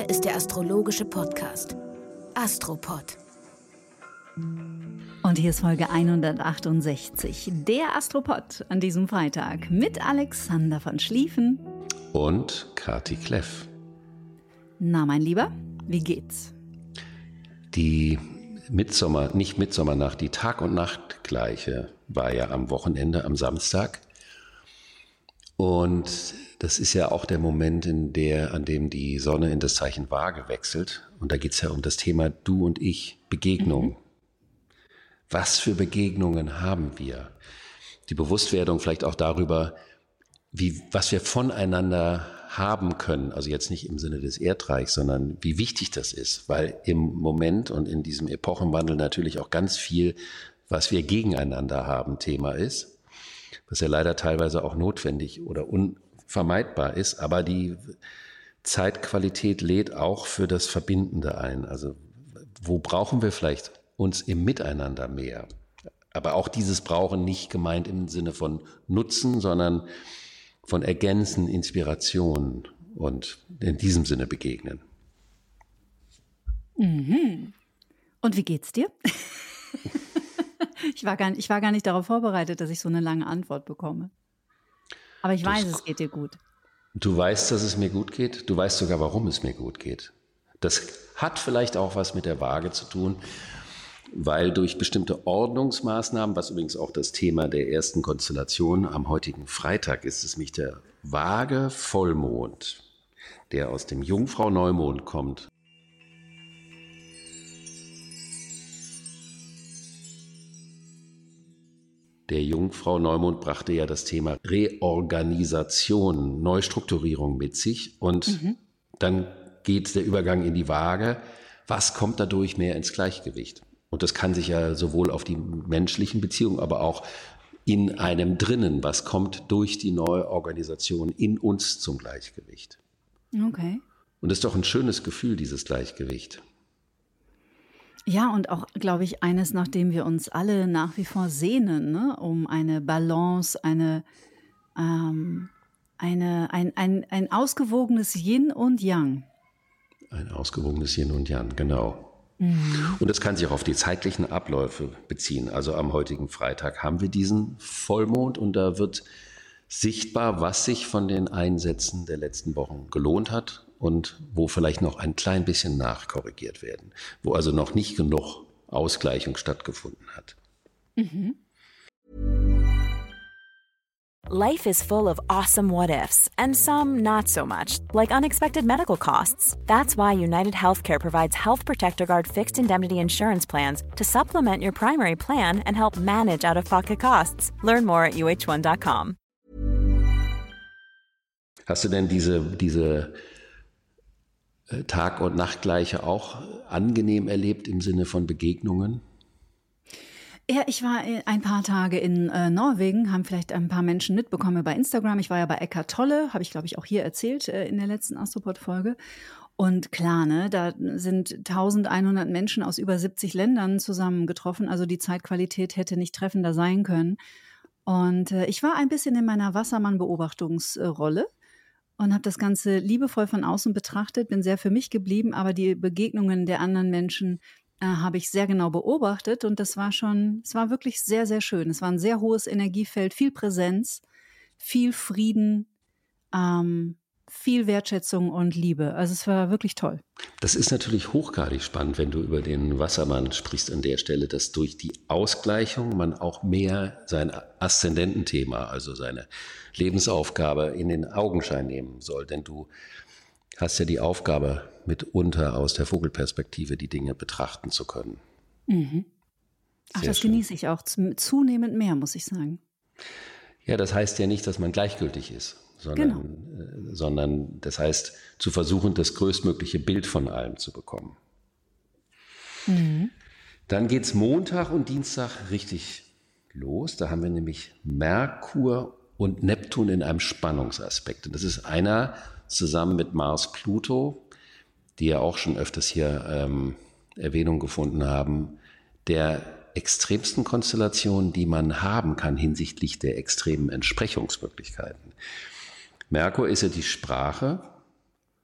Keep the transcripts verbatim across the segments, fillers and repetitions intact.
Hier ist der astrologische Podcast Astropod. Und hier ist Folge hundertachtundsechzig, der Astropod an diesem Freitag mit Alexander von Schlieffen und Kati Kleff. Na, mein Lieber, wie geht's? Die Mittsommer, nicht Mittsommernacht, die Tag- und Nachtgleiche war ja am Wochenende, am Samstag. Und das ist ja auch der Moment, in der, an dem die Sonne in das Zeichen Waage wechselt. Und da geht es ja um das Thema Du und Ich, Begegnung. Mhm. Was für Begegnungen haben wir? Die Bewusstwerdung vielleicht auch darüber, wie, was wir voneinander haben können. Also jetzt nicht im Sinne des Erdreichs, sondern wie wichtig das ist. Weil im Moment und in diesem Epochenwandel natürlich auch ganz viel, was wir gegeneinander haben, Thema ist. Was ja leider teilweise auch notwendig oder unvermeidbar ist. Aber die Zeitqualität lädt auch für das Verbindende ein. Also wo brauchen wir vielleicht uns im Miteinander mehr? Aber auch dieses Brauchen nicht gemeint im Sinne von Nutzen, sondern von Ergänzen, Inspiration und in diesem Sinne begegnen. Mhm. Und wie geht's dir? Ich war, gar nicht, ich war gar nicht darauf vorbereitet, dass ich so eine lange Antwort bekomme. Aber ich weiß, das, es geht dir gut. Du weißt, dass es mir gut geht. Du weißt sogar, warum es mir gut geht. Das hat vielleicht auch was mit der Waage zu tun, weil durch bestimmte Ordnungsmaßnahmen, was übrigens auch das Thema der ersten Konstellation am heutigen Freitag ist, ist nämlich der Waage-Vollmond, der aus dem Jungfrau-Neumond kommt. Der Jungfrau-Neumond brachte ja das Thema Reorganisation, Neustrukturierung mit sich. Und mhm. dann geht der Übergang in die Waage. Was kommt dadurch mehr ins Gleichgewicht? Und das kann sich ja sowohl auf die menschlichen Beziehungen, aber auch in einem drinnen, was kommt durch die neue Organisation in uns zum Gleichgewicht. Okay. Und das ist doch ein schönes Gefühl, dieses Gleichgewicht. Ja, und auch, glaube ich, eines, nach dem wir uns alle nach wie vor sehnen, ne? Um eine Balance, eine, ähm, eine, ein, ein, ein ausgewogenes Yin und Yang. Ein ausgewogenes Yin und Yang, genau. Mhm. Und das kann sich auch auf die zeitlichen Abläufe beziehen. Also am heutigen Freitag haben wir diesen Vollmond und da wird sichtbar, was sich von den Einsätzen der letzten Wochen gelohnt hat und wo vielleicht noch ein klein bisschen nachkorrigiert werden, wo also noch nicht genug Ausgleichung stattgefunden hat. Mhm. Life is full of awesome what-ifs, and some not so much, like unexpected medical costs. That's why United Healthcare provides Health Protector Guard fixed indemnity insurance plans to supplement your primary plan and help manage out-of-pocket costs. Learn more at U H one dot com. Hast du denn diese, diese Tag- und Nachtgleiche auch angenehm erlebt im Sinne von Begegnungen? Ja, ich war ein paar Tage in äh, Norwegen, haben vielleicht ein paar Menschen mitbekommen bei Instagram. Ich war ja bei Eckart Tolle, habe ich glaube ich auch hier erzählt äh, in der letzten Astropod-Folge. Und klar, ne, da sind eintausendeinhundert Menschen aus über siebzig Ländern zusammengetroffen. Also die Zeitqualität hätte nicht treffender sein können. Und äh, ich war ein bisschen in meiner Wassermann-Beobachtungsrolle und habe das Ganze liebevoll von außen betrachtet, bin sehr für mich geblieben, aber die Begegnungen der anderen Menschen äh, habe ich sehr genau beobachtet und das war schon, es war wirklich sehr, sehr schön. Es war ein sehr hohes Energiefeld, viel Präsenz, viel Frieden, ähm, viel Wertschätzung und Liebe. Also es war wirklich toll. Das ist natürlich hochgradig spannend, wenn du über den Wassermann sprichst an der Stelle, dass durch die Ausgleichung man auch mehr sein Aszendententhema, also seine Lebensaufgabe in den Augenschein nehmen soll. Denn du hast ja die Aufgabe, mitunter aus der Vogelperspektive die Dinge betrachten zu können. Mhm. Ach, das schön. Genieße ich auch zunehmend mehr, muss ich sagen. Ja, das heißt ja nicht, dass man gleichgültig ist. Sondern, genau. äh, sondern das heißt, zu versuchen, das größtmögliche Bild von allem zu bekommen. Mhm. Dann geht es Montag und Dienstag richtig los. Da haben wir nämlich Merkur und Neptun in einem Spannungsaspekt. Und das ist einer zusammen mit Mars-Pluto, die ja auch schon öfters hier ähm, Erwähnung gefunden haben, der extremsten Konstellationen, die man haben kann hinsichtlich der extremen Entsprechungsmöglichkeiten. Merkur ist ja die Sprache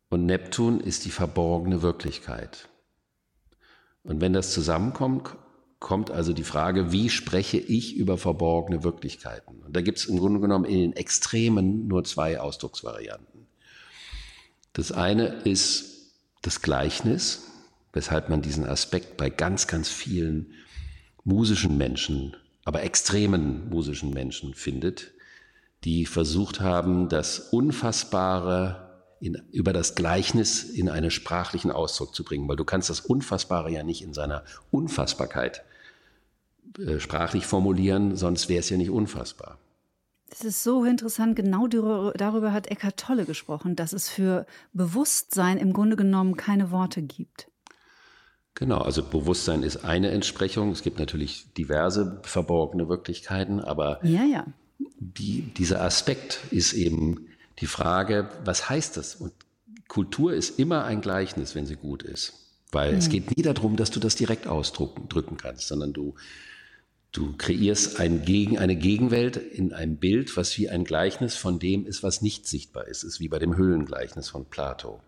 und Neptun ist die verborgene Wirklichkeit. Und wenn das zusammenkommt, kommt also die Frage, wie spreche ich über verborgene Wirklichkeiten? Und da gibt es im Grunde genommen in den Extremen nur zwei Ausdrucksvarianten. Das eine ist das Gleichnis, weshalb man diesen Aspekt bei ganz, ganz vielen musischen Menschen, aber extremen musischen Menschen findet, die versucht haben, das Unfassbare in, über das Gleichnis in einen sprachlichen Ausdruck zu bringen, weil du kannst das Unfassbare ja nicht in seiner Unfassbarkeit äh, sprachlich formulieren, sonst wäre es ja nicht unfassbar. Das ist so interessant, genau darüber hat Eckhart Tolle gesprochen, dass es für Bewusstsein im Grunde genommen keine Worte gibt. Genau, also Bewusstsein ist eine Entsprechung, es gibt natürlich diverse verborgene Wirklichkeiten, aber ja, ja. Die, dieser Aspekt ist eben die Frage, was heißt das? Und Kultur ist immer ein Gleichnis, wenn sie gut ist. Weil mhm. es geht nie darum, dass du das direkt ausdrücken drücken kannst, sondern du, du kreierst ein Gegen, eine Gegenwelt in einem Bild, was wie ein Gleichnis von dem ist, was nicht sichtbar ist. Es ist wie bei dem Höhlengleichnis von Plato.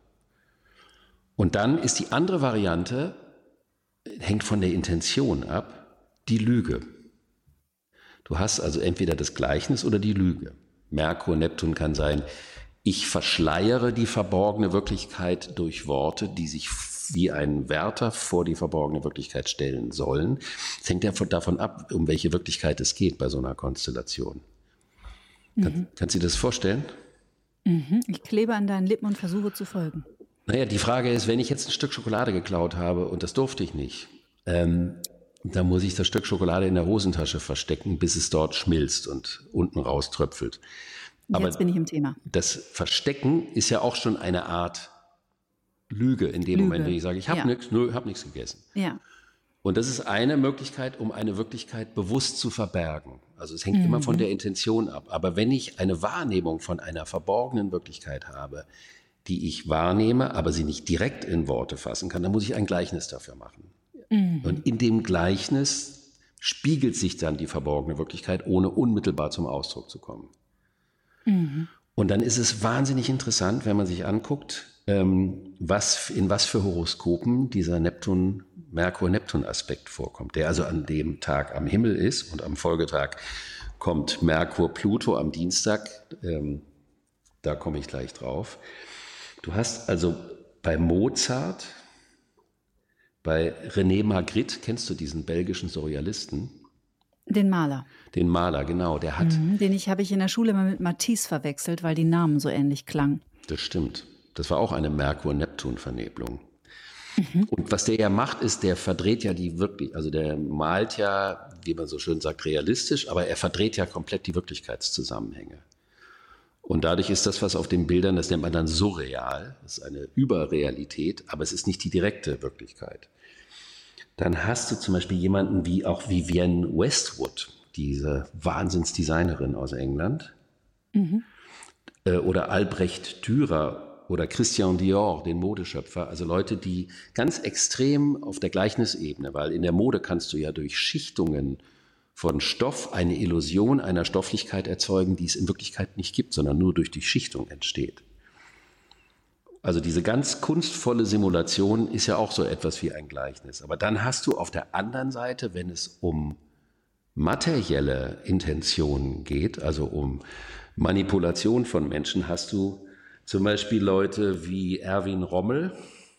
Und dann ist die andere Variante, hängt von der Intention ab, die Lüge. Du hast also entweder das Gleichnis oder die Lüge. Merkur, Neptun kann sein, ich verschleiere die verborgene Wirklichkeit durch Worte, die sich wie ein Wärter vor die verborgene Wirklichkeit stellen sollen. Es hängt ja davon ab, um welche Wirklichkeit es geht bei so einer Konstellation. Mhm. Kann, kannst du dir das vorstellen? Mhm. Ich klebe an deinen Lippen und versuche zu folgen. Naja, die Frage ist, wenn ich jetzt ein Stück Schokolade geklaut habe und das durfte ich nicht, ähm, dann muss ich das Stück Schokolade in der Hosentasche verstecken, bis es dort schmilzt und unten rauströpfelt. Aber jetzt bin ich im Thema. Das Verstecken ist ja auch schon eine Art Lüge in dem Lüge. Moment, wenn ich sage, ich habe ja. nichts, nö, habe nichts gegessen. Ja. Und das ist eine Möglichkeit, um eine Wirklichkeit bewusst zu verbergen. Also es hängt mhm. immer von der Intention ab. Aber wenn ich eine Wahrnehmung von einer verborgenen Wirklichkeit habe, die ich wahrnehme, aber sie nicht direkt in Worte fassen kann, dann muss ich ein Gleichnis dafür machen. Mhm. Und in dem Gleichnis spiegelt sich dann die verborgene Wirklichkeit, ohne unmittelbar zum Ausdruck zu kommen. Mhm. Und dann ist es wahnsinnig interessant, wenn man sich anguckt, ähm, was, in was für Horoskopen dieser Neptun, Merkur-Neptun-Aspekt vorkommt, der also an dem Tag am Himmel ist und am Folgetag kommt Merkur-Pluto am Dienstag, ähm, da komme ich gleich drauf. Du hast also bei Mozart, bei René Magritte, kennst du diesen belgischen Surrealisten? Den Maler. Den Maler, genau. Der hat. Mhm, den ich habe ich in der Schule mal mit Matisse verwechselt, weil die Namen so ähnlich klangen. Das stimmt. Das war auch eine Merkur-Neptun-Vernebelung. Mhm. Und was der ja macht, ist, der verdreht ja die wirklich, also der malt ja, wie man so schön sagt, realistisch, aber er verdreht ja komplett die Wirklichkeitszusammenhänge. Und dadurch ist das, was auf den Bildern, das nennt man dann surreal, das ist eine Überrealität, aber es ist nicht die direkte Wirklichkeit. Dann hast du zum Beispiel jemanden wie auch Vivienne Westwood, diese Wahnsinnsdesignerin aus England, mhm. äh, oder Albrecht Dürer oder Christian Dior, den Modeschöpfer, also Leute, die ganz extrem auf der Gleichnisebene, weil in der Mode kannst du ja durch Schichtungen von Stoff eine Illusion einer Stofflichkeit erzeugen, die es in Wirklichkeit nicht gibt, sondern nur durch die Schichtung entsteht. Also diese ganz kunstvolle Simulation ist ja auch so etwas wie ein Gleichnis. Aber dann hast du auf der anderen Seite, wenn es um materielle Intentionen geht, also um Manipulation von Menschen, hast du zum Beispiel Leute wie Erwin Rommel,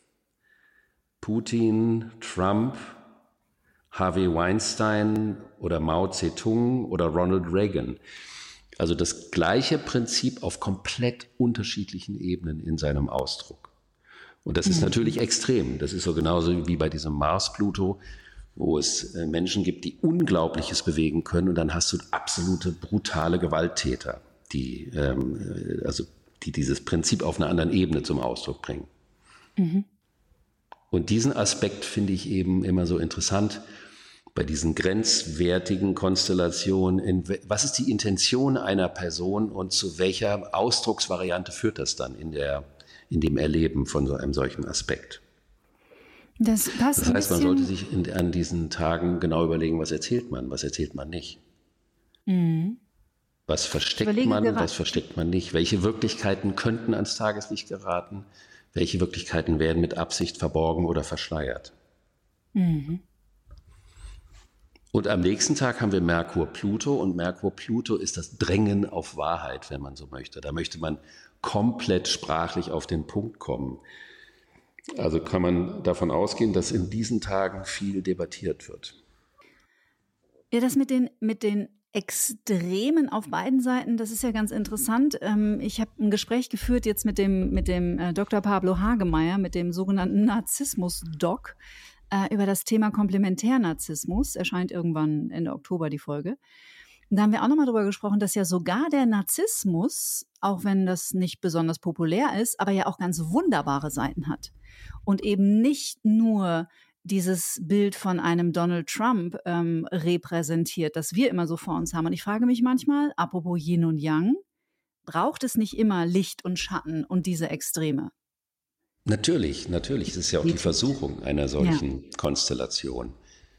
Putin, Trump, Harvey Weinstein oder Mao Zedong oder Ronald Reagan. Also das gleiche Prinzip auf komplett unterschiedlichen Ebenen in seinem Ausdruck. Und das ist mhm. natürlich extrem. Das ist so genauso wie bei diesem Mars-Pluto, wo es Menschen gibt, die Unglaubliches bewegen können. Und dann hast du absolute brutale Gewalttäter, die, ähm, also, die dieses Prinzip auf einer anderen Ebene zum Ausdruck bringen. Mhm. Und diesen Aspekt finde ich eben immer so interessant bei diesen grenzwertigen Konstellationen. In, was ist die Intention einer Person und zu welcher Ausdrucksvariante führt das dann in, der, in dem Erleben von so einem solchen Aspekt? Das, passt das heißt, man sollte sich in, an diesen Tagen genau überlegen, was erzählt man, was erzählt man nicht. Mhm. Was versteckt man, was versteckt man nicht? Welche Wirklichkeiten könnten ans Tageslicht geraten? Welche Wirklichkeiten werden mit Absicht verborgen oder verschleiert? Mhm. Und am nächsten Tag haben wir Merkur-Pluto und Merkur-Pluto ist das Drängen auf Wahrheit, wenn man so möchte. Da möchte man komplett sprachlich auf den Punkt kommen. Also kann man davon ausgehen, dass in diesen Tagen viel debattiert wird. Ja, das mit den, mit den Extremen auf beiden Seiten, das ist ja ganz interessant. Ich habe ein Gespräch geführt jetzt mit dem, mit dem Doktor Pablo Hagemeyer, mit dem sogenannten Narzissmus-Doc, über das Thema Komplementärnarzissmus. Erscheint irgendwann Ende Oktober die Folge. Und da haben wir auch nochmal drüber gesprochen, dass ja sogar der Narzissmus, auch wenn das nicht besonders populär ist, aber ja auch ganz wunderbare Seiten hat. Und eben nicht nur dieses Bild von einem Donald Trump ähm, repräsentiert, das wir immer so vor uns haben. Und ich frage mich manchmal, apropos Yin und Yang, braucht es nicht immer Licht und Schatten und diese Extreme? Natürlich, natürlich. Es ist ja auch die Versuchung einer solchen ja. Konstellation,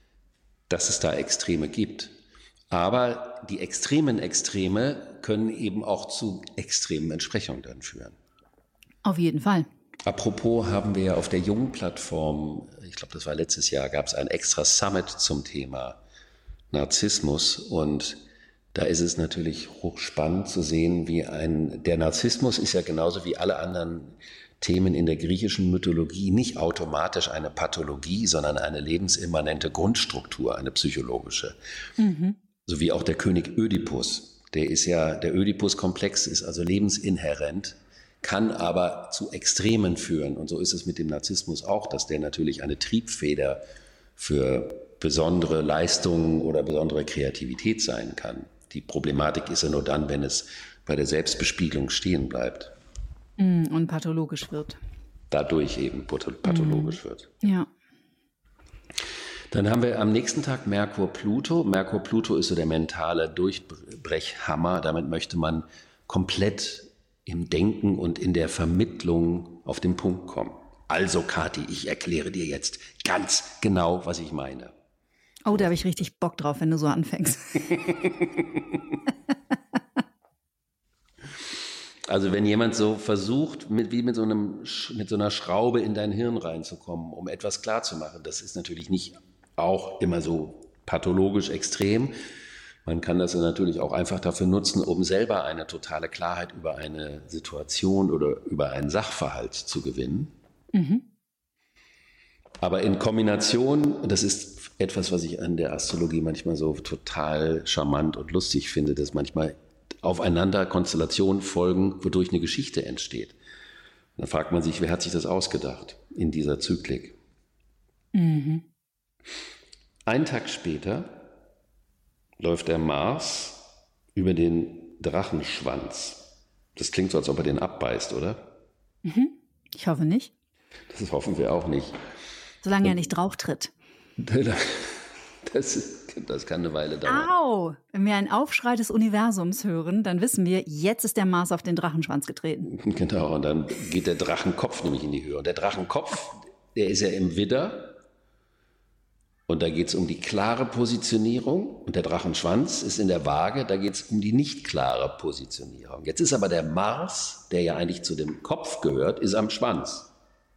dass es da Extreme gibt. Aber die extremen Extreme können eben auch zu extremen Entsprechungen dann führen. Auf jeden Fall. Apropos haben wir ja auf der Jung-Plattform, ich glaube, das war letztes Jahr, gab es ein extra Summit zum Thema Narzissmus. Und da ist es natürlich hochspannend zu sehen, wie ein, der Narzissmus ist ja genauso wie alle anderen Themen in der griechischen Mythologie nicht automatisch eine Pathologie, sondern eine lebensimmanente Grundstruktur, eine psychologische. Mhm. So wie auch der König Ödipus. Der ist ja, der Ödipus-Komplex ist also lebensinhärent, kann aber zu Extremen führen. Und so ist es mit dem Narzissmus auch, dass der natürlich eine Triebfeder für besondere Leistungen oder besondere Kreativität sein kann. Die Problematik ist ja nur dann, wenn es bei der Selbstbespiegelung stehen bleibt. Und pathologisch wird. Dadurch eben pathologisch mhm. wird. Ja. Dann haben wir am nächsten Tag Merkur-Pluto. Merkur-Pluto ist so der mentale Durchbrechhammer. Damit möchte man komplett im Denken und in der Vermittlung auf den Punkt kommen. Also, Kathi, ich erkläre dir jetzt ganz genau, was ich meine. Oh, da habe ich richtig Bock drauf, wenn du so anfängst. Also wenn jemand so versucht, mit, wie mit so, einem, mit so einer Schraube in dein Hirn reinzukommen, um etwas klarzumachen, das ist natürlich nicht auch immer so pathologisch extrem. Man kann das natürlich auch einfach dafür nutzen, um selber eine totale Klarheit über eine Situation oder über einen Sachverhalt zu gewinnen. Mhm. Aber in Kombination, das ist etwas, was ich an der Astrologie manchmal so total charmant und lustig finde, dass manchmal aufeinander Konstellationen folgen, wodurch eine Geschichte entsteht. Und dann fragt man sich, wer hat sich das ausgedacht in dieser Zyklik? Mhm. Einen Tag später läuft der Mars über den Drachenschwanz. Das klingt so, als ob er den abbeißt, oder? Mhm. Ich hoffe nicht. Das hoffen wir auch nicht. Solange er nicht drauf tritt. Das, ist, das kann eine Weile dauern. Au! Wenn wir einen Aufschrei des Universums hören, dann wissen wir, jetzt ist der Mars auf den Drachenschwanz getreten. Genau, und dann geht der Drachenkopf nämlich in die Höhe. Und der Drachenkopf, der ist ja im Widder. Und da geht es um die klare Positionierung. Und der Drachenschwanz ist in der Waage, da geht es um die nicht klare Positionierung. Jetzt ist aber der Mars, der ja eigentlich zu dem Kopf gehört, ist am Schwanz.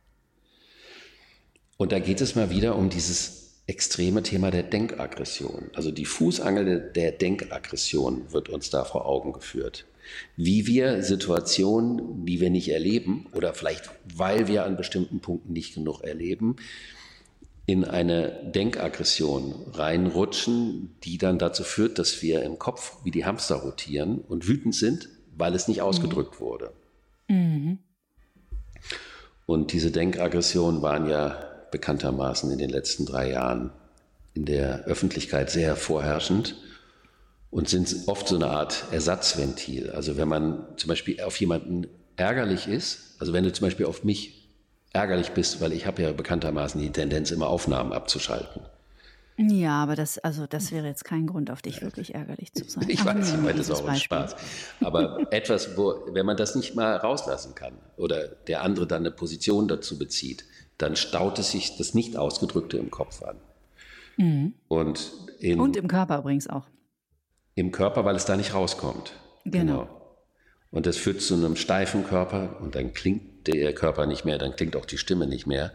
Und da geht es mal wieder um dieses extreme Thema der Denkaggression. Also die Fußangel der Denkaggression wird uns da vor Augen geführt. Wie wir Situationen, die wir nicht erleben oder vielleicht, weil wir an bestimmten Punkten nicht genug erleben, in eine Denkaggression reinrutschen, die dann dazu führt, dass wir im Kopf wie die Hamster rotieren und wütend sind, weil es nicht ausgedrückt mhm. wurde. Mhm. Und diese Denkaggressionen waren ja bekanntermaßen in den letzten drei Jahren in der Öffentlichkeit sehr vorherrschend und sind oft so eine Art Ersatzventil. Also wenn man zum Beispiel auf jemanden ärgerlich ist, also wenn du zum Beispiel auf mich ärgerlich bist, weil ich habe ja bekanntermaßen die Tendenz, immer Aufnahmen abzuschalten. Ja, aber das, also das wäre jetzt kein Grund, auf dich wirklich ärgerlich zu sein. Ich aber weiß, ich meine, das ist auch ein Beispiel. Spaß. Aber etwas, wo, wenn man das nicht mal rauslassen kann oder der andere dann eine Position dazu bezieht, dann staut es sich das Nicht-Ausgedrückte im Kopf an. Mhm. Und, in, Und im Körper übrigens auch. Im Körper, weil es da nicht rauskommt. Genau. genau. Und das führt zu einem steifen Körper und dann klingt klingt der Körper nicht mehr, dann klingt auch die Stimme nicht mehr.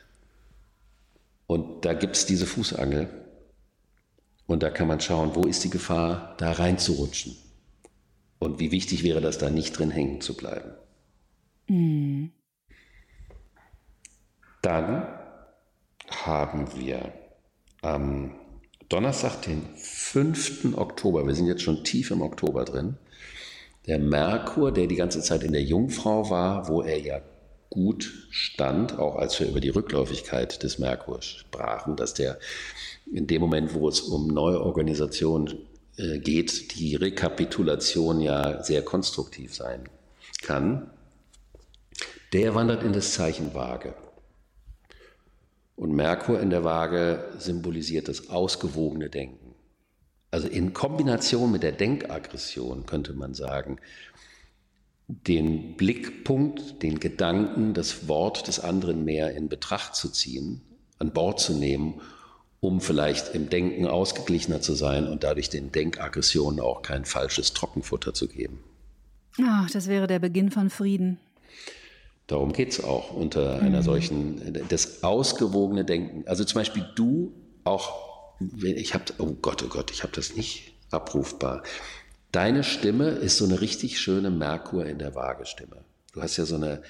Und da gibt es diese Fußangel. Und da kann man schauen, wo ist die Gefahr, da reinzurutschen. Und wie wichtig wäre das, da nicht drin hängen zu bleiben. Mhm. Dann haben wir am Donnerstag, den fünften Oktober, wir sind jetzt schon tief im Oktober drin, der Merkur, der die ganze Zeit in der Jungfrau war, wo er ja gut stand, auch als wir über die Rückläufigkeit des Merkur sprachen, dass der in dem Moment, wo es um neue Organisation äh, geht, die Rekapitulation ja sehr konstruktiv sein kann, der wandert in das Zeichen Waage. Und Merkur in der Waage symbolisiert das ausgewogene Denken. Also in Kombination mit der Denkaggression könnte man sagen, den Blickpunkt, den Gedanken, das Wort des anderen mehr in Betracht zu ziehen, an Bord zu nehmen, um vielleicht im Denken ausgeglichener zu sein und dadurch den Denkaggressionen auch kein falsches Trockenfutter zu geben. Ach, das wäre der Beginn von Frieden. Darum geht es auch unter mhm. einer solchen, das ausgewogene Denken. Also zum Beispiel du auch, ich habe, oh Gott, oh Gott, ich habe das nicht abrufbar. Deine Stimme ist so eine richtig schöne Merkur in der Waage-Stimme. Du hast ja so eine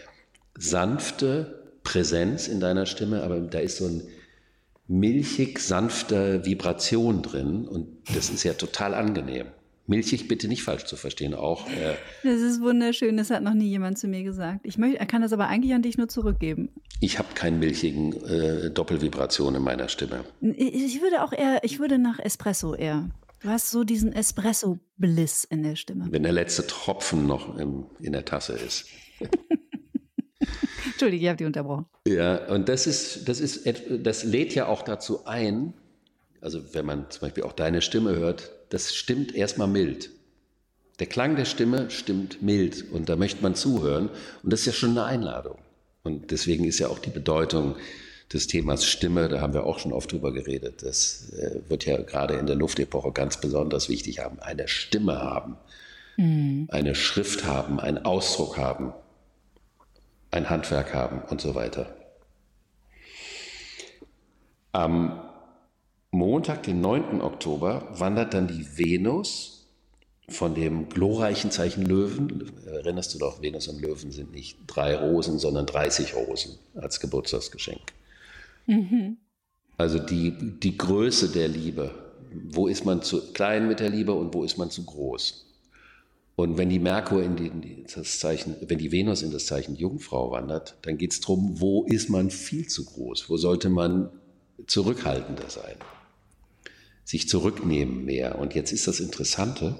sanfte Präsenz in deiner Stimme, aber da ist so ein milchig sanfte Vibration drin und das ist ja total angenehm. Milchig bitte nicht falsch zu verstehen, auch. Äh, das ist wunderschön, das hat noch nie jemand zu mir gesagt. Ich möchte, kann das aber eigentlich an dich nur zurückgeben. Ich habe keinen milchigen äh, Doppelvibration in meiner Stimme. Ich würde auch eher, ich würde nach Espresso eher. Du hast so diesen Espresso-Bliss in der Stimme. Wenn der letzte Tropfen noch im, in der Tasse ist. Entschuldige, ich habe dich unterbrochen. Ja, und das ist, das ist, das lädt ja auch dazu ein, also wenn man zum Beispiel auch deine Stimme hört, das stimmt erstmal mild. Der Klang der Stimme stimmt mild und da möchte man zuhören und das ist ja schon eine Einladung. Und deswegen ist ja auch die Bedeutung des Themas Stimme, da haben wir auch schon oft drüber geredet, das äh, wird ja gerade in der Luftepoche ganz besonders wichtig haben, eine Stimme haben, mhm. eine Schrift haben, einen Ausdruck haben, ein Handwerk haben und so weiter. Am Montag, den neunten Oktober, wandert dann die Venus von dem glorreichen Zeichen Löwen. Erinnerst du doch, Venus und Löwen sind nicht drei Rosen, sondern dreißig Rosen als Geburtstagsgeschenk. Mhm. Also die, die Größe der Liebe. Wo ist man zu klein mit der Liebe und wo ist man zu groß? Und wenn die Merkur in, die, in das Zeichen, wenn die Venus in das Zeichen Jungfrau wandert, dann geht es darum, wo ist man viel zu groß? Wo sollte man zurückhaltender sein? Sich zurücknehmen mehr. Und jetzt ist das Interessante,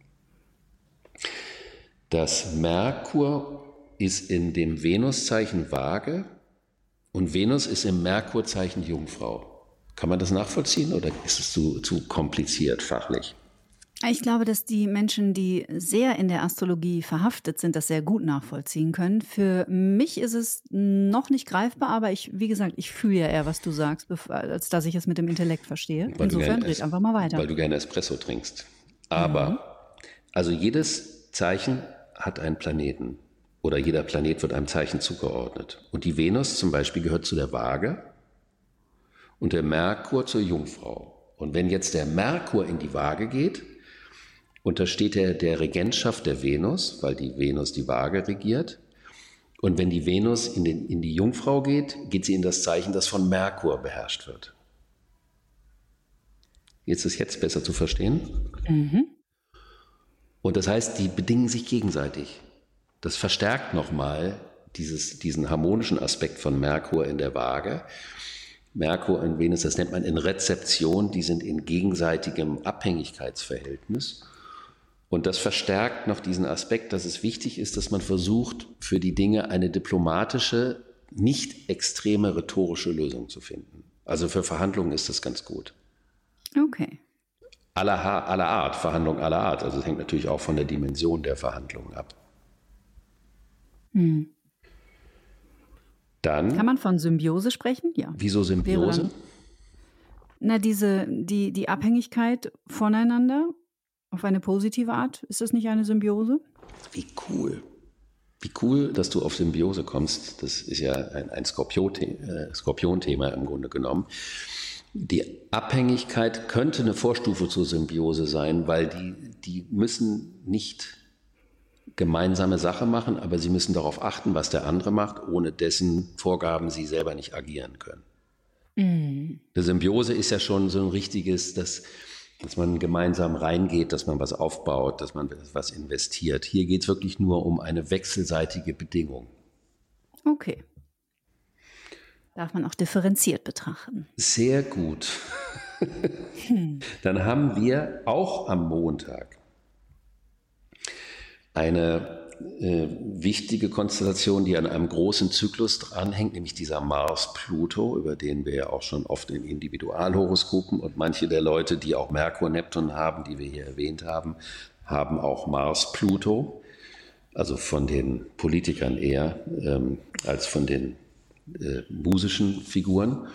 dass Merkur ist in dem Venuszeichen Waage und Venus ist im Merkurzeichen Jungfrau. Kann man das nachvollziehen oder ist es zu, zu kompliziert fachlich? Ich glaube, dass die Menschen, die sehr in der Astrologie verhaftet sind, das sehr gut nachvollziehen können. Für mich ist es noch nicht greifbar, aber ich, wie gesagt, ich fühle ja eher, was du sagst, als dass ich es mit dem Intellekt verstehe. Weil Insofern red einfach mal weiter. Weil du gerne Espresso trinkst. Aber, mhm. also jedes Zeichen hat einen Planeten oder jeder Planet wird einem Zeichen zugeordnet. Und die Venus zum Beispiel gehört zu der Waage und der Merkur zur Jungfrau. Und wenn jetzt der Merkur in die Waage geht, untersteht er der Regentschaft der Venus, weil die Venus die Waage regiert. Und wenn die Venus in, den, in die Jungfrau geht, geht sie in das Zeichen, das von Merkur beherrscht wird. Jetzt ist jetzt besser zu verstehen. Mhm. Und das heißt, die bedingen sich gegenseitig. Das verstärkt nochmal dieses, diesen harmonischen Aspekt von Merkur in der Waage. Merkur und Venus, das nennt man in Rezeption, die sind in gegenseitigem Abhängigkeitsverhältnis. Und das verstärkt noch diesen Aspekt, dass es wichtig ist, dass man versucht, für die Dinge eine diplomatische, nicht extreme rhetorische Lösung zu finden. Also für Verhandlungen ist das ganz gut. Okay. Aller, aller Art, Verhandlungen aller Art. Also es hängt natürlich auch von der Dimension der Verhandlungen ab. Hm. Dann, kann man von Symbiose sprechen? Ja. Wieso Symbiose? Dann, na, diese, die, die Abhängigkeit voneinander auf eine positive Art. Ist das nicht eine Symbiose? Wie cool. Wie cool, dass du auf Symbiose kommst. Das ist ja ein, ein Skorpion-Thema äh, Skorpion-Thema im Grunde genommen. Die Abhängigkeit könnte eine Vorstufe zur Symbiose sein, weil die, die müssen nicht gemeinsame Sache machen, aber sie müssen darauf achten, was der andere macht, ohne dessen Vorgaben sie selber nicht agieren können. Mhm. Eine Symbiose ist ja schon so ein richtiges, dass, dass man gemeinsam reingeht, dass man was aufbaut, dass man was investiert. Hier geht es wirklich nur um eine wechselseitige Bedingung. Okay. Darf man auch differenziert betrachten. Sehr gut. hm. Dann haben wir auch am Montag eine äh, wichtige Konstellation, die an einem großen Zyklus dranhängt, nämlich dieser Mars-Pluto, über den wir ja auch schon oft in Individualhoroskopen und manche der Leute, die auch Merkur, Neptun haben, die wir hier erwähnt haben, haben auch Mars-Pluto, also von den Politikern eher ähm, als von den äh, musischen Figuren.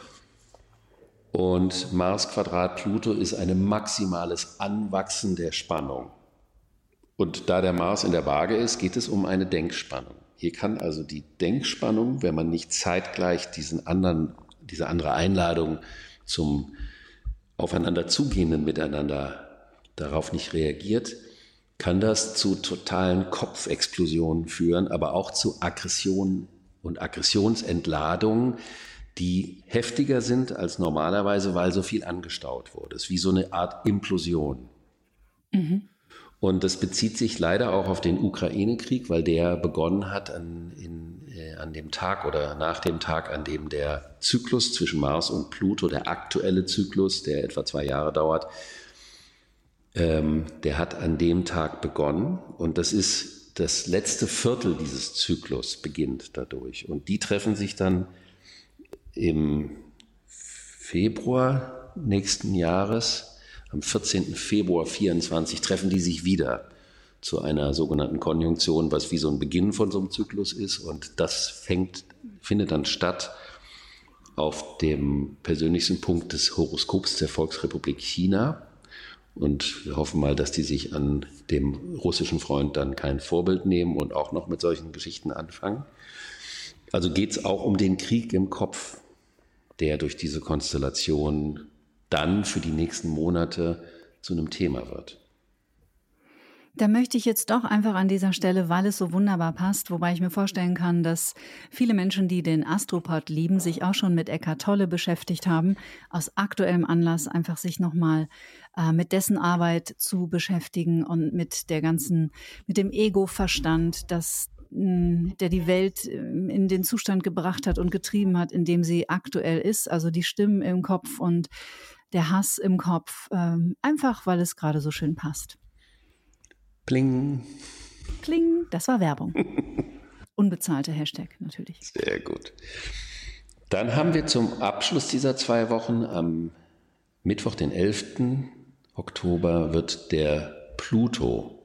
Und Mars Quadrat Pluto ist ein maximales Anwachsen der Spannung. Und da der Mars in der Waage ist, geht es um eine Denkspannung. Hier kann also die Denkspannung, wenn man nicht zeitgleich diesen anderen, diese andere Einladung zum aufeinander zugehenden Miteinander darauf nicht reagiert, kann das zu totalen Kopfexplosionen führen, aber auch zu Aggressionen und Aggressionsentladungen, die heftiger sind als normalerweise, weil so viel angestaut wurde. Es ist wie so eine Art Implosion. Mhm. Und das bezieht sich leider auch auf den Ukraine-Krieg, weil der begonnen hat an, in, äh, an dem Tag oder nach dem Tag, an dem der Zyklus zwischen Mars und Pluto, der aktuelle Zyklus, der etwa zwei Jahre dauert, ähm, der hat an dem Tag begonnen. Und das ist das letzte Viertel dieses Zyklus beginnt dadurch. Und die treffen sich dann im Februar nächsten Jahres. Am vierzehnten Februar vierundzwanzig treffen die sich wieder zu einer sogenannten Konjunktion, was wie so ein Beginn von so einem Zyklus ist. Und das fängt, findet dann statt auf dem persönlichsten Punkt des Horoskops der Volksrepublik China. Und wir hoffen mal, dass die sich an dem russischen Freund dann kein Vorbild nehmen und auch noch mit solchen Geschichten anfangen. Also geht es auch um den Krieg im Kopf, der durch diese Konstellation dann für die nächsten Monate zu einem Thema wird. Da möchte ich jetzt doch einfach an dieser Stelle, weil es so wunderbar passt, wobei ich mir vorstellen kann, dass viele Menschen, die den Astropod lieben, sich auch schon mit Eckhart Tolle beschäftigt haben, aus aktuellem Anlass einfach sich nochmal äh, mit dessen Arbeit zu beschäftigen und mit der ganzen, mit dem Ego-Verstand, das der die Welt in den Zustand gebracht hat und getrieben hat, in dem sie aktuell ist, also die Stimmen im Kopf und der Hass im Kopf, ähm, einfach weil es gerade so schön passt. Pling. Pling, das war Werbung. Unbezahlte Hashtag natürlich. Sehr gut. Dann haben wir zum Abschluss dieser zwei Wochen am Mittwoch, den elften Oktober, wird der Pluto,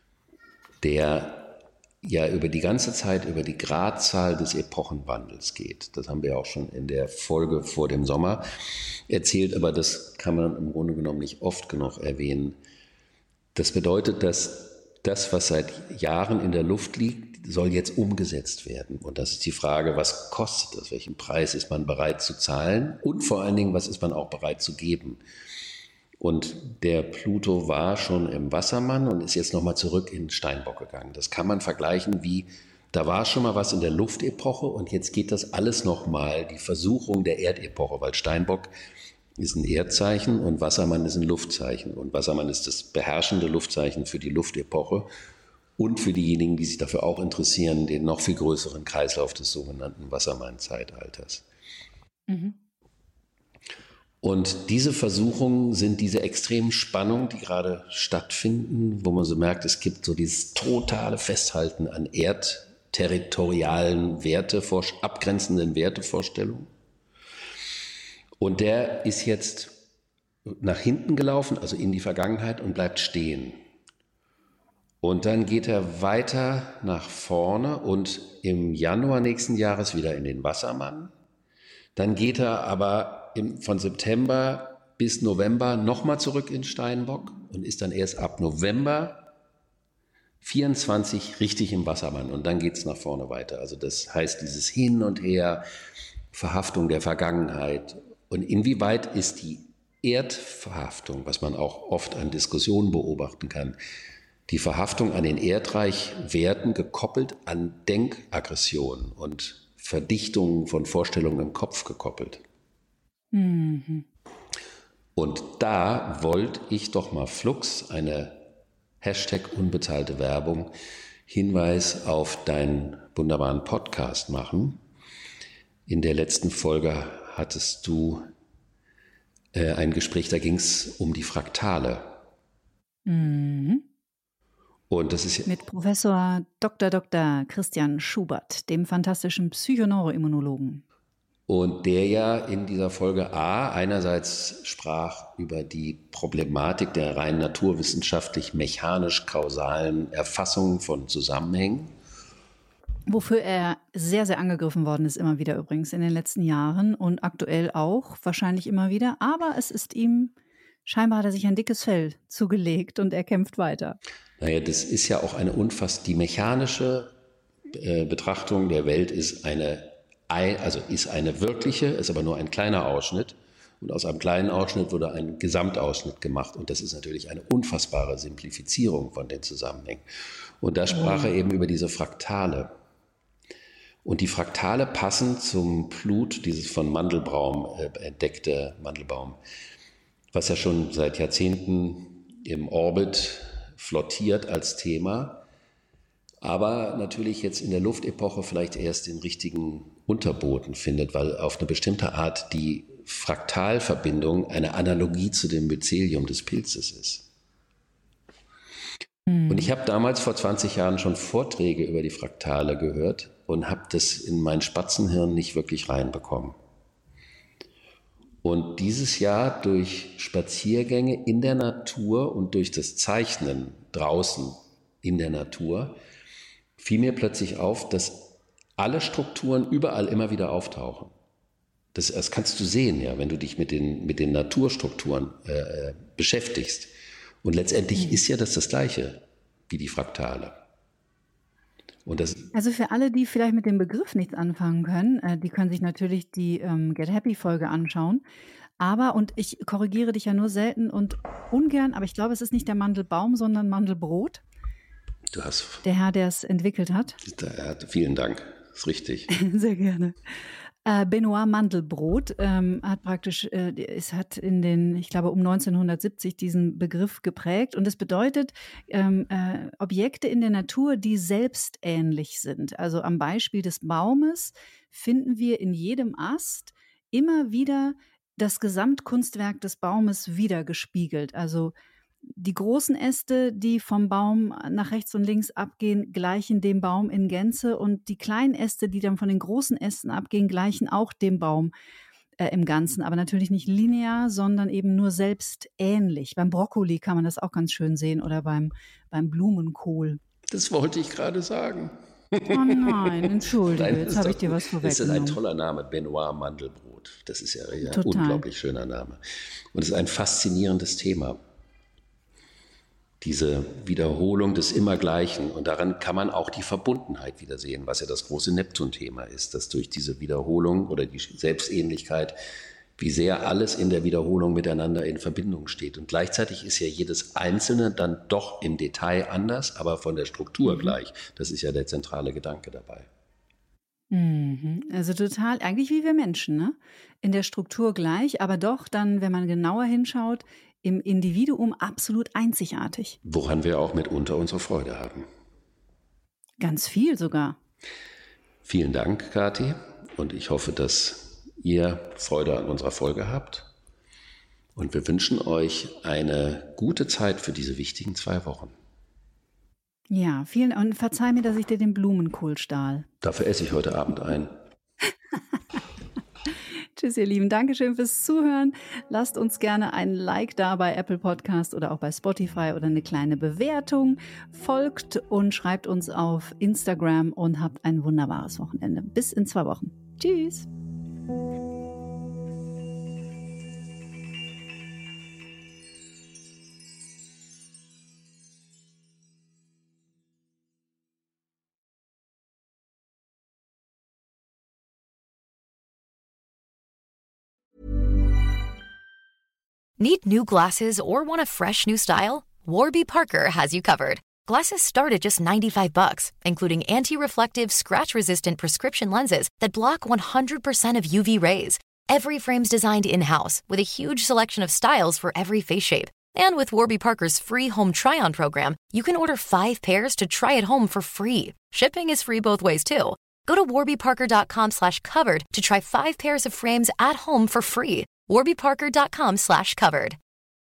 der ja über die ganze Zeit über die Gradzahl des Epochenwandels geht. Das haben wir auch schon in der Folge vor dem Sommer erzählt, aber das kann man im Grunde genommen nicht oft genug erwähnen. Das bedeutet, dass das, was seit Jahren in der Luft liegt, soll jetzt umgesetzt werden. Und das ist die Frage, was kostet das? Welchen Preis ist man bereit zu zahlen? Und vor allen Dingen, was ist man auch bereit zu geben? Und der Pluto war schon im Wassermann und ist jetzt nochmal zurück in Steinbock gegangen. Das kann man vergleichen wie, da war schon mal was in der Luftepoche und jetzt geht das alles nochmal, die Versuchung der Erdepoche, weil Steinbock ist ein Erdzeichen und Wassermann ist ein Luftzeichen. Und Wassermann ist das beherrschende Luftzeichen für die Luftepoche und für diejenigen, die sich dafür auch interessieren, den noch viel größeren Kreislauf des sogenannten Wassermann-Zeitalters. Mhm. Und diese Versuchungen sind diese extremen Spannungen, die gerade stattfinden, wo man so merkt, es gibt so dieses totale Festhalten an erdterritorialen Werte, abgrenzenden Wertevorstellungen. Und der ist jetzt nach hinten gelaufen, also in die Vergangenheit und bleibt stehen. Und dann geht er weiter nach vorne und im Januar nächsten Jahres wieder in den Wassermann. Dann geht er aber im, von September bis November nochmal zurück in Steinbock und ist dann erst ab November vierundzwanzig richtig im Wassermann und dann geht es nach vorne weiter. Also das heißt, dieses Hin und Her, Verhaftung der Vergangenheit. Und inwieweit ist die Erdverhaftung, was man auch oft an Diskussionen beobachten kann, die Verhaftung an den Erdreichwerten gekoppelt an Denkaggressionen und Verdichtungen von Vorstellungen im Kopf gekoppelt. Mhm. Und da wollte ich doch mal flugs eine Hashtag unbezahlte Werbung, Hinweis auf deinen wunderbaren Podcast machen. In der letzten Folge hattest du äh, ein Gespräch, da ging es um die Fraktale. Mhm. Und das ist mit Professor Doktor Doktor Christian Schubert, dem fantastischen Psychoneuroimmunologen. Und der ja in dieser Folge A einerseits sprach über die Problematik der rein naturwissenschaftlich mechanisch-kausalen Erfassung von Zusammenhängen. Wofür er sehr, sehr angegriffen worden ist, immer wieder übrigens in den letzten Jahren und aktuell auch wahrscheinlich immer wieder. Aber es ist ihm, scheinbar hat er sich ein dickes Fell zugelegt und er kämpft weiter. Naja, das ist ja auch eine unfassbar, die mechanische äh, Betrachtung der Welt ist eine Also ist eine wirkliche, ist aber nur ein kleiner Ausschnitt. Und aus einem kleinen Ausschnitt wurde ein Gesamtausschnitt gemacht. Und das ist natürlich eine unfassbare Simplifizierung von den Zusammenhängen. Und da sprach er eben über diese Fraktale. Und die Fraktale passen zum Plut, dieses von Mandelbaum äh, entdeckte Mandelbaum, was ja schon seit Jahrzehnten im Orbit flottiert als Thema. Aber natürlich jetzt in der Luftepoche vielleicht erst den richtigen Unterboden findet, weil auf eine bestimmte Art die Fraktalverbindung eine Analogie zu dem Mycelium des Pilzes ist. Mhm. Und ich habe damals vor zwanzig Jahren schon Vorträge über die Fraktale gehört und habe das in mein Spatzenhirn nicht wirklich reinbekommen. Und dieses Jahr durch Spaziergänge in der Natur und durch das Zeichnen draußen in der Natur fiel mir plötzlich auf, dass alle Strukturen überall immer wieder auftauchen. Das, das kannst du sehen, ja, wenn du dich mit den, mit den Naturstrukturen äh, beschäftigst. Und letztendlich mhm. ist ja das das Gleiche wie die Fraktale. Und das also für alle, die vielleicht mit dem Begriff nichts anfangen können, äh, die können sich natürlich die ähm, Get Happy-Folge anschauen. Aber, und ich korrigiere dich ja nur selten und ungern, aber ich glaube, es ist nicht der Mandelbaum, sondern Mandelbrot. Du hast der Herr, der es entwickelt hat. Da, vielen Dank, das ist richtig. Sehr gerne. Äh, Benoit Mandelbrot ähm, hat praktisch, äh, es hat in den, ich glaube um neunzehnhundertsiebzig diesen Begriff geprägt und es bedeutet ähm, äh, Objekte in der Natur, die selbstähnlich sind. Also am Beispiel des Baumes finden wir in jedem Ast immer wieder das Gesamtkunstwerk des Baumes wiedergespiegelt. Also die großen Äste, die vom Baum nach rechts und links abgehen, gleichen dem Baum in Gänze und die kleinen Äste, die dann von den großen Ästen abgehen, gleichen auch dem Baum äh, im Ganzen, aber natürlich nicht linear, sondern eben nur selbstähnlich. Beim Brokkoli kann man das auch ganz schön sehen oder beim, beim Blumenkohl. Das wollte ich gerade sagen. Oh nein, entschuldige, nein, jetzt habe ich dir was vorweggenommen. Das ist ein toller Name, Benoit Mandelbrot. Das ist ja, ja ein unglaublich schöner Name. Und es ist ein faszinierendes Thema. Diese Wiederholung des Immergleichen. Und daran kann man auch die Verbundenheit wiedersehen, was ja das große Neptun-Thema ist, dass durch diese Wiederholung oder die Selbstähnlichkeit, wie sehr alles in der Wiederholung miteinander in Verbindung steht. Und gleichzeitig ist ja jedes Einzelne dann doch im Detail anders, aber von der Struktur mhm. gleich. Das ist ja der zentrale Gedanke dabei. Mhm. Also total, eigentlich wie wir Menschen, ne? In der Struktur gleich, aber doch dann, wenn man genauer hinschaut, im Individuum absolut einzigartig. Woran wir auch mitunter unsere Freude haben. Ganz viel sogar. Vielen Dank, Kathi. Und ich hoffe, dass ihr Freude an unserer Folge habt. Und wir wünschen euch eine gute Zeit für diese wichtigen zwei Wochen. Ja, vielen und verzeih mir, dass ich dir den Blumenkohl stahl. Dafür esse ich heute Abend ein. Tschüss, ihr Lieben. Dankeschön fürs Zuhören. Lasst uns gerne ein Like da bei Apple Podcast oder auch bei Spotify oder eine kleine Bewertung. Folgt und schreibt uns auf Instagram und habt ein wunderbares Wochenende. Bis in zwei Wochen. Tschüss. Need new glasses or want a fresh new style? Warby Parker has you covered. Glasses start at just ninety-five bucks, including anti-reflective, scratch-resistant prescription lenses that block one hundred percent of U V rays. Every frame's designed in-house with a huge selection of styles for every face shape. And with Warby Parker's free home try-on program, you can order five pairs to try at home for free. Shipping is free both ways, too. Go to warbyparker.com slash covered to try five pairs of frames at home for free. warbyparker.com slash covered.